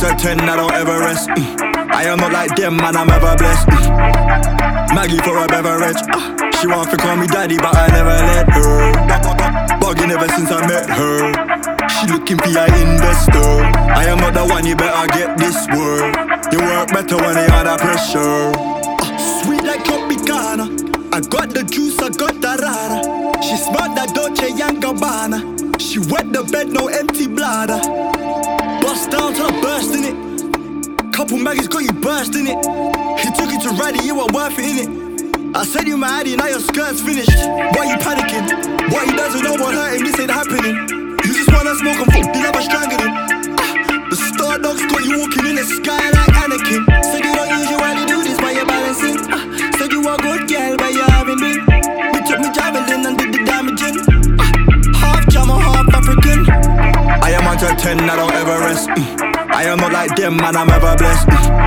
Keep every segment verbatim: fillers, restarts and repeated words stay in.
to ten, I don't ever rest. mm. I am not like them, man, I'm ever blessed. mm. Maggie for a beverage. uh, She want to call me daddy, but I never let her. Bugging ever since I met her. She looking for a investor. I am not the one, you better get this word. You work better when they under pressure. uh, Sweet like Tropicana. I got the juice, I got the rara. She smelled that Dolce and Gabbana. She wet the bed, no empty bladder. Bust down till I burst in it. Couple maggots got you bursting it. He took it to Raddy, you weren't worth it, innit? I said you my addy, now your skirt's finished. Why you panicking? Why you doesn't know what hurt him, this ain't happening. You just wanna smoke and fuck, you never strangled him. ah, The star dogs got you walking in the sky like Anakin. Said you don't usually do this, but you're balancing. ah, Said you a good girl, but you haven't been. We took me javelin and did the damaging. ah, Half Jama, half African. I am on to ten, I don't ever rest. mm. I am not like them, man, I'm ever blessed.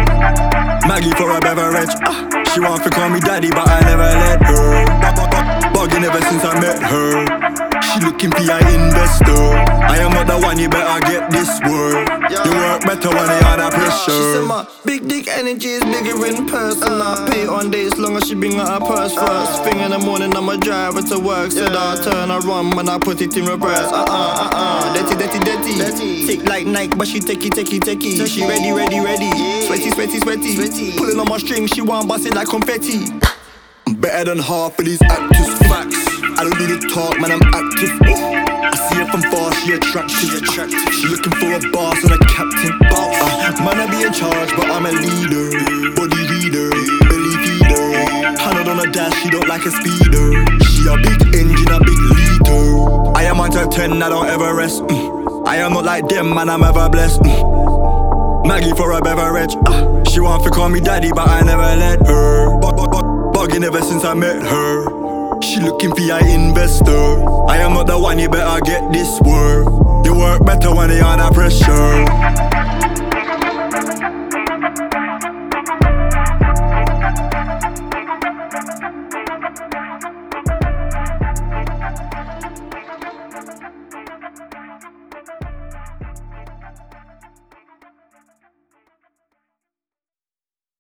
mm. Maggie for a beverage. uh, She want to call me daddy, but I never let her. Bugging ever since I met her. She looking for an investor. I am not the one, you better get this word. You work better when they under pressure. She said my big dick energy is bigger in person. I pay on days long as she bring out her purse first thing in the morning, I'ma drive her to work. Said I turn around when I put it in reverse. Uh-uh, uh-uh, dirty, dirty, dirty. Tick like Nike, but she techie, techie, techie. She ready, ready, ready. Sweaty, sweaty, sweaty. Pulling on my string, she want bust it like confetti. I'm better than half of these actors, facts. I don't need to talk, man, I'm active. I see her from far, she attractive. She looking for a boss and a captain. uh, Man, I be in charge, but I'm a leader. Body reader, belly feeder. Hundred on a dash, she don't like a speeder. She a big engine, a big leader. I am on to ten, I don't ever rest. mm. I am not like them, man, I'm ever blessed. mm. Maggie for a beverage. uh, She want to call me daddy, but I never let her. Bugging ever since I met her. She looking for an investor. I am not the one, you better get this word. You work better when they under pressure.